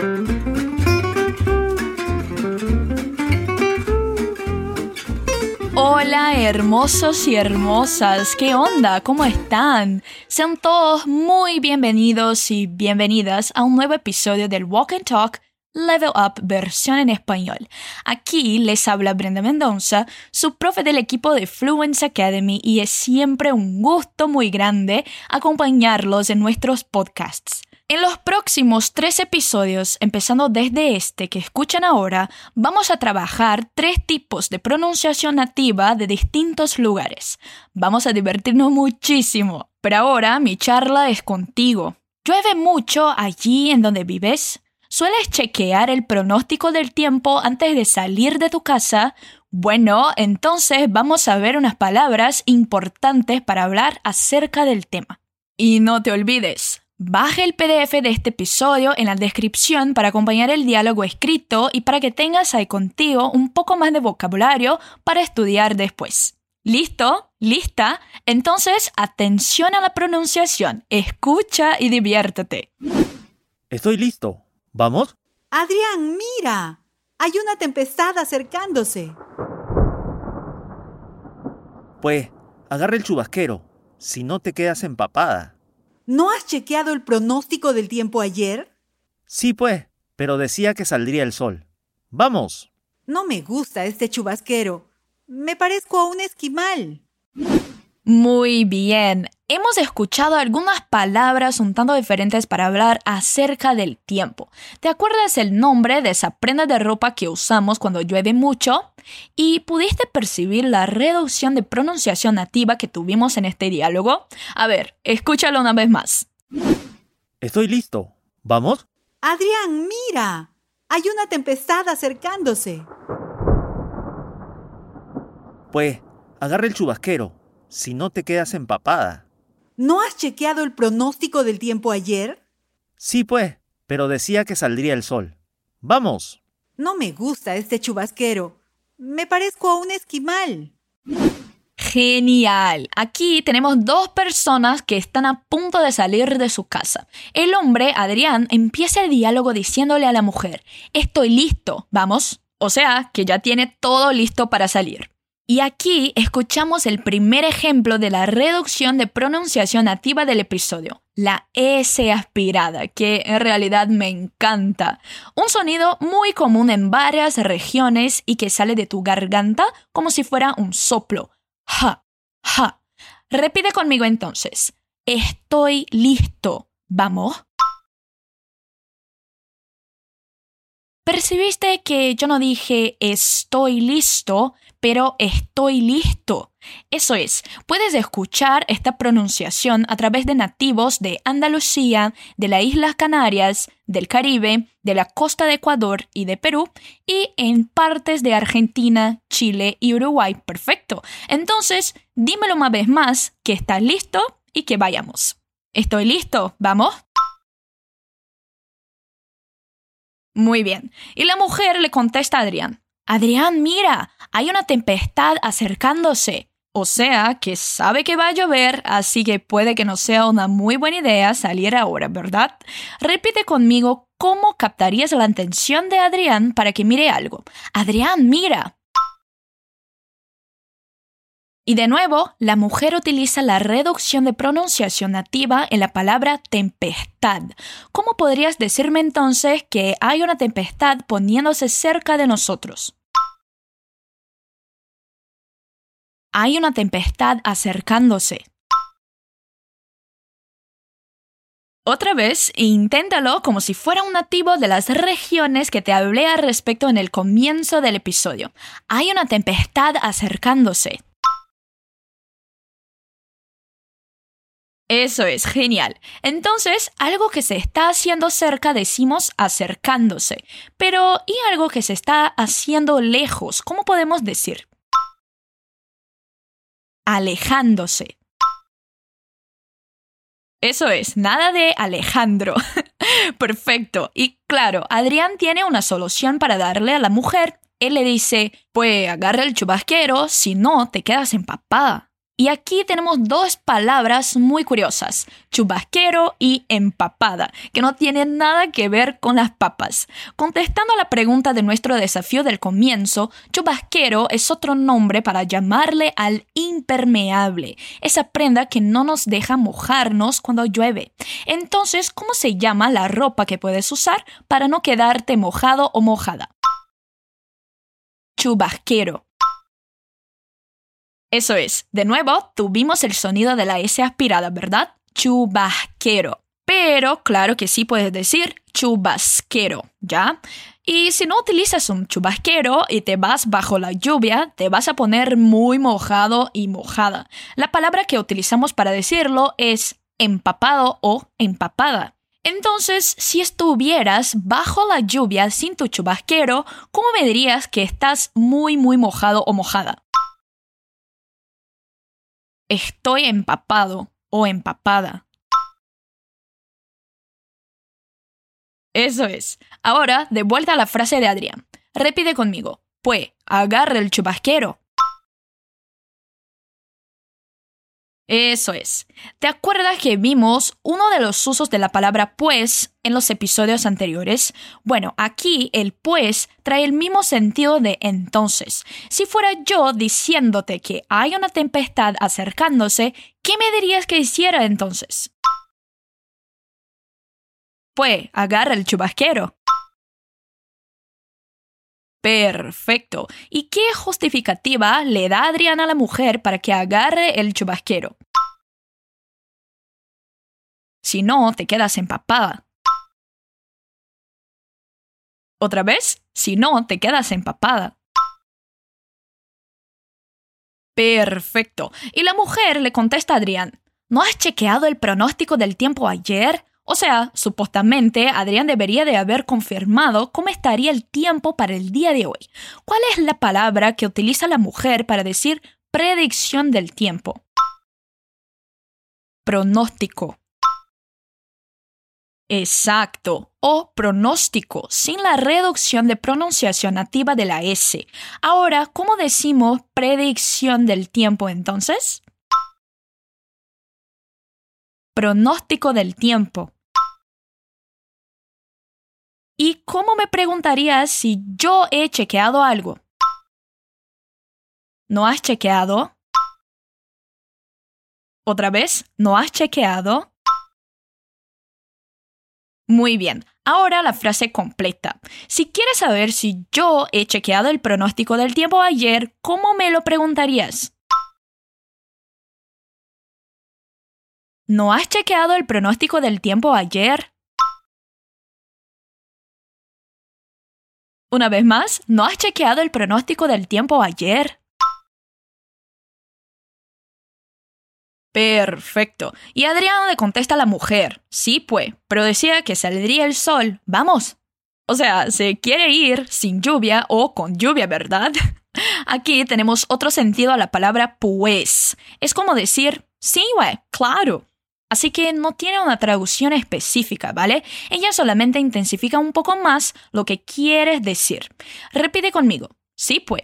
Hola, hermosos y hermosas, ¿qué onda? ¿Cómo están? Sean todos muy bienvenidos y bienvenidas a un nuevo episodio del Walk and Talk Level Up versión en español. Aquí les habla Brenda Mendoza, su profe del equipo de Fluency Academy, y es siempre un gusto muy grande acompañarlos en nuestros podcasts. En los próximos 3 episodios, empezando desde este que escuchan ahora, vamos a trabajar 3 tipos de pronunciación nativa de distintos lugares. Vamos a divertirnos muchísimo, pero ahora mi charla es contigo. ¿Llueve mucho allí en donde vives? ¿Sueles chequear el pronóstico del tiempo antes de salir de tu casa? Bueno, entonces vamos a ver unas palabras importantes para hablar acerca del tema. Y no te olvides, baja el PDF de este episodio en la descripción para acompañar el diálogo escrito y para que tengas ahí contigo un poco más de vocabulario para estudiar después. ¿Listo? ¿Lista? Entonces, atención a la pronunciación. Escucha y diviértete. Estoy listo. ¿Vamos? Adrián, mira. Hay una tempestad acercándose. Pues, agarra el chubasquero. Si no te quedas empapada. ¿No has chequeado el pronóstico del tiempo ayer? Sí, pues, pero decía que saldría el sol. ¡Vamos! No me gusta este chubasquero. Me parezco a un esquimal. Muy bien. Hemos escuchado algunas palabras un tanto diferentes para hablar acerca del tiempo. ¿Te acuerdas el nombre de esa prenda de ropa que usamos cuando llueve mucho? ¿Y pudiste percibir la reducción de pronunciación nativa que tuvimos en este diálogo? A ver, escúchalo una vez más. Estoy listo. ¿Vamos? Adrián, mira. Hay una tempestad acercándose. Pues, agarra el chubasquero. Si no te quedas empapada. ¿No has chequeado el pronóstico del tiempo ayer? Sí, pues, pero decía que saldría el sol. ¡Vamos! No me gusta este chubasquero. Me parezco a un esquimal. Genial. Aquí tenemos 2 personas que están a punto de salir de su casa. El hombre, Adrián, empieza el diálogo diciéndole a la mujer: estoy listo, ¿vamos? O sea, que ya tiene todo listo para salir. Y aquí escuchamos el primer ejemplo de la reducción de pronunciación nativa del episodio, la S aspirada, que en realidad me encanta. Un sonido muy común en varias regiones y que sale de tu garganta como si fuera un soplo. Ja, ja. Repite conmigo entonces. Estoy listo. ¿Vamos? ¿Percibiste que yo no dije estoy listo, pero estoy listo? Eso es, puedes escuchar esta pronunciación a través de nativos de Andalucía, de las Islas Canarias, del Caribe, de la costa de Ecuador y de Perú, y en partes de Argentina, Chile y Uruguay. Perfecto. Entonces, dímelo una vez más, que estás listo y que vayamos. Estoy listo, ¿vamos? Muy bien. Y la mujer le contesta a Adrián: Adrián, mira, hay una tempestad acercándose. O sea, que sabe que va a llover, así que puede que no sea una muy buena idea salir ahora, ¿verdad? Repite conmigo cómo captarías la atención de Adrián para que mire algo. Adrián, mira. Y de nuevo, la mujer utiliza la reducción de pronunciación nativa en la palabra tempestad. ¿Cómo podrías decirme entonces que hay una tempestad poniéndose cerca de nosotros? Hay una tempestad acercándose. Otra vez, inténtalo como si fuera un nativo de las regiones que te hablé al respecto en el comienzo del episodio. Hay una tempestad acercándose. Eso es, genial. Entonces, algo que se está haciendo cerca decimos acercándose. Pero, ¿y algo que se está haciendo lejos? ¿Cómo podemos decir? Alejándose. Eso es, nada de Alejandro. Perfecto. Y claro, Adrián tiene una solución para darle a la mujer. Él le dice, pues agarra el chubasquero, si no te quedas empapada. Y aquí tenemos dos palabras muy curiosas, chubasquero y empapada, que no tienen nada que ver con las papas. Contestando a la pregunta de nuestro desafío del comienzo, chubasquero es otro nombre para llamarle al impermeable, esa prenda que no nos deja mojarnos cuando llueve. Entonces, ¿cómo se llama la ropa que puedes usar para no quedarte mojado o mojada? Chubasquero. Eso es, de nuevo, tuvimos el sonido de la S aspirada, ¿verdad? Chubasquero. Pero claro que sí puedes decir chubasquero, ¿ya? Y si no utilizas un chubasquero y te vas bajo la lluvia, te vas a poner muy mojado y mojada. La palabra que utilizamos para decirlo es empapado o empapada. Entonces, si estuvieras bajo la lluvia sin tu chubasquero, ¿cómo me dirías que estás muy mojado o mojada? Estoy empapado o empapada. Eso es. Ahora, de vuelta a la frase de Adrián. Repite conmigo. Pues, agarra el chubasquero. Eso es. ¿Te acuerdas que vimos uno de los usos de la palabra pues en los episodios anteriores? Bueno, aquí el pues trae el mismo sentido de entonces. Si fuera yo diciéndote que hay una tempestad acercándose, ¿qué me dirías que hiciera entonces? Pues, agarra el chubasquero. Perfecto. ¿Y qué justificativa le da Adrián a la mujer para que agarre el chubasquero? Si no, te quedas empapada. Otra vez, si no, te quedas empapada. Perfecto. Y la mujer le contesta a Adrián, ¿no has chequeado el pronóstico del tiempo ayer? O sea, supuestamente Adrián debería de haber confirmado cómo estaría el tiempo para el día de hoy. ¿Cuál es la palabra que utiliza la mujer para decir predicción del tiempo? Pronóstico. Exacto, o pronóstico, sin la reducción de pronunciación nativa de la S. Ahora, ¿cómo decimos predicción del tiempo entonces? Pronóstico del tiempo. ¿Y cómo me preguntarías si yo he chequeado algo? ¿No has chequeado? Otra vez, ¿no has chequeado? Muy bien, ahora la frase completa. Si quieres saber si yo he chequeado el pronóstico del tiempo ayer, ¿cómo me lo preguntarías? ¿No has chequeado el pronóstico del tiempo ayer? Una vez más, ¿no has chequeado el pronóstico del tiempo ayer? Perfecto. Y Adrián le contesta a la mujer, sí pues, pero decía que saldría el sol, vamos. O sea, se quiere ir sin lluvia o con lluvia, ¿verdad? Aquí tenemos otro sentido a la palabra pues. Es como decir, sí, güey, claro. Así que no tiene una traducción específica, ¿vale? Ella solamente intensifica un poco más lo que quieres decir. Repite conmigo. Sí, pues.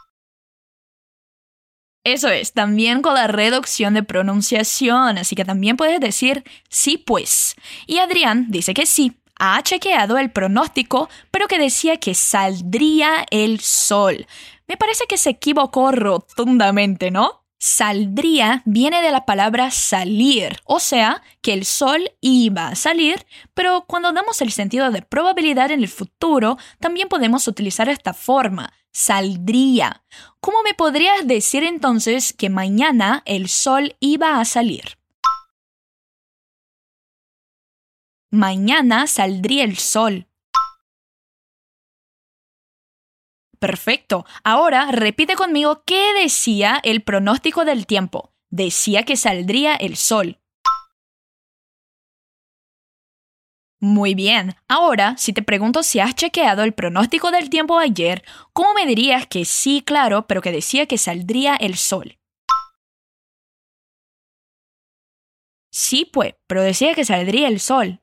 Eso es, también con la reducción de pronunciación, así que también puedes decir sí, pues. Y Adrián dice que sí, ha chequeado el pronóstico, pero que decía que saldría el sol. Me parece que se equivocó rotundamente, ¿no? Saldría viene de la palabra salir, o sea, que el sol iba a salir, pero cuando damos el sentido de probabilidad en el futuro, también podemos utilizar esta forma, saldría. ¿Cómo me podrías decir entonces que mañana el sol iba a salir? Mañana saldría el sol. Perfecto. Ahora repite conmigo qué decía el pronóstico del tiempo. Decía que saldría el sol. Muy bien. Ahora, si te pregunto si has chequeado el pronóstico del tiempo ayer, ¿cómo me dirías que sí, claro, pero que decía que saldría el sol? Sí, pues, pero decía que saldría el sol.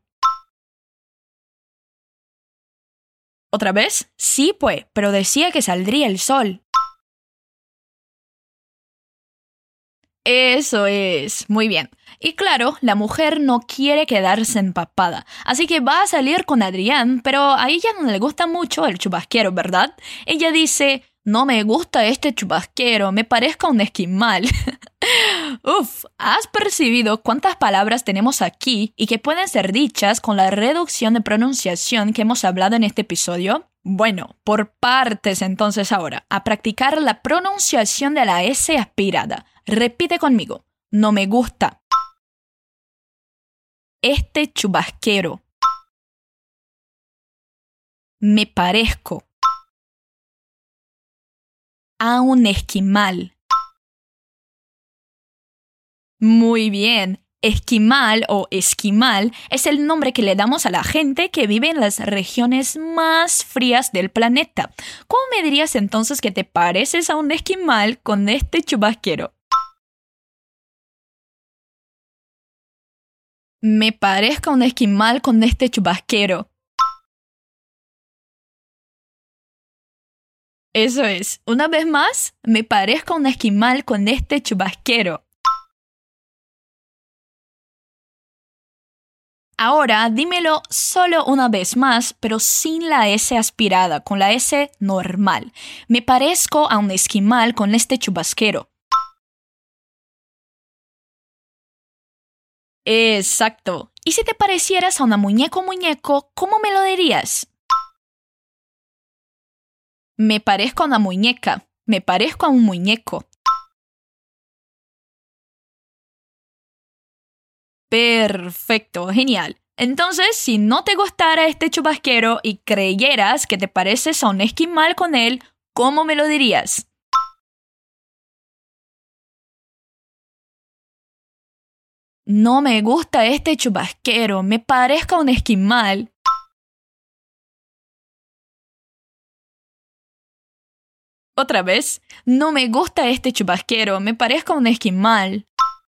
Otra vez, sí, pues, pero decía que saldría el sol. Eso es, muy bien. Y claro, la mujer no quiere quedarse empapada, así que va a salir con Adrián, pero a ella no le gusta mucho el chubasquero, ¿verdad? Ella dice, no me gusta este chubasquero, me parezca un esquimal. Uf, ¿has percibido cuántas palabras tenemos aquí y que pueden ser dichas con la reducción de pronunciación que hemos hablado en este episodio? Bueno, por partes entonces ahora, a practicar la pronunciación de la S aspirada. Repite conmigo. No me gusta. Este chubasquero. Me parezco a un esquimal. Muy bien. Esquimal o esquimal es el nombre que le damos a la gente que vive en las regiones más frías del planeta. ¿Cómo me dirías entonces que te pareces a un esquimal con este chubasquero? Me parezco a un esquimal con este chubasquero. Eso es. Una vez más, me parezco a un esquimal con este chubasquero. Ahora dímelo solo una vez más, pero sin la S aspirada, con la S normal. Me parezco a un esquimal con este chubasquero. Exacto. ¿Y si te parecieras a una muñeco o muñeco, cómo me lo dirías? Me parezco a una muñeca. Me parezco a un muñeco. Perfecto, genial. Entonces, si no te gustara este chubasquero y creyeras que te pareces a un esquimal con él, ¿cómo me lo dirías? No me gusta este chubasquero, me parezco a un esquimal. Otra vez, no me gusta este chubasquero, me parezco a un esquimal.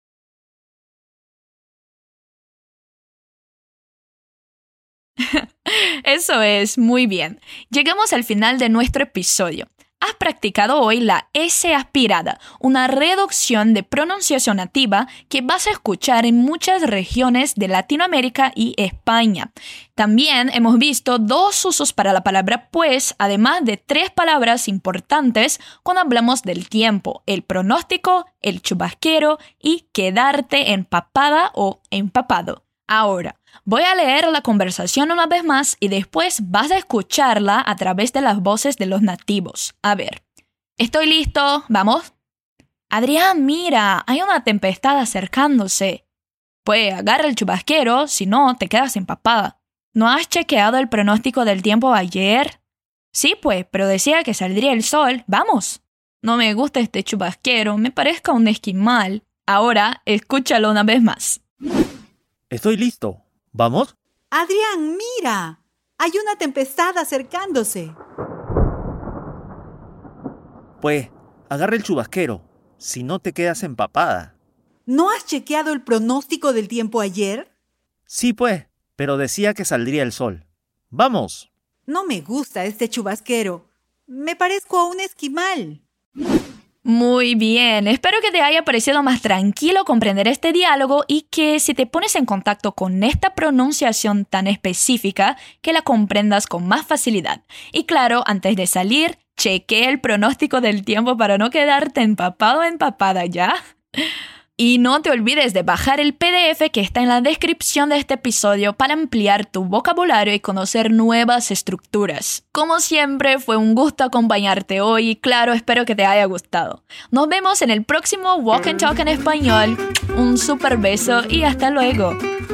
Eso es, muy bien. Llegamos al final de nuestro episodio. Has practicado hoy la S aspirada, una reducción de pronunciación nativa que vas a escuchar en muchas regiones de Latinoamérica y España. También hemos visto 2 usos para la palabra pues, además de 3 palabras importantes cuando hablamos del tiempo: el pronóstico, el chubasquero y quedarte empapada o empapado. Ahora, voy a leer la conversación una vez más y después vas a escucharla a través de las voces de los nativos. A ver, estoy listo, ¿vamos? Adrián, mira, hay una tempestad acercándose. Pues agarra el chubasquero, si no te quedas empapada. ¿No has chequeado el pronóstico del tiempo ayer? Sí, pues, pero decía que saldría el sol. ¡Vamos! No me gusta este chubasquero, me parezca un esquimal. Ahora, escúchalo una vez más. Estoy listo. ¿Vamos? Adrián, mira. Hay una tempestad acercándose. Pues, agarra el chubasquero, si no te quedas empapada. ¿No has chequeado el pronóstico del tiempo ayer? Sí, pues, pero decía que saldría el sol. ¡Vamos! No me gusta este chubasquero. Me parezco a un esquimal. Muy bien, espero que te haya parecido más tranquilo comprender este diálogo y que si te pones en contacto con esta pronunciación tan específica, que la comprendas con más facilidad. Y claro, antes de salir, chequea el pronóstico del tiempo para no quedarte empapado o empapada, ¿ya? Y no te olvides de bajar el PDF que está en la descripción de este episodio para ampliar tu vocabulario y conocer nuevas estructuras. Como siempre, fue un gusto acompañarte hoy y claro, espero que te haya gustado. Nos vemos en el próximo Walk and Talk en español. Un super beso y hasta luego.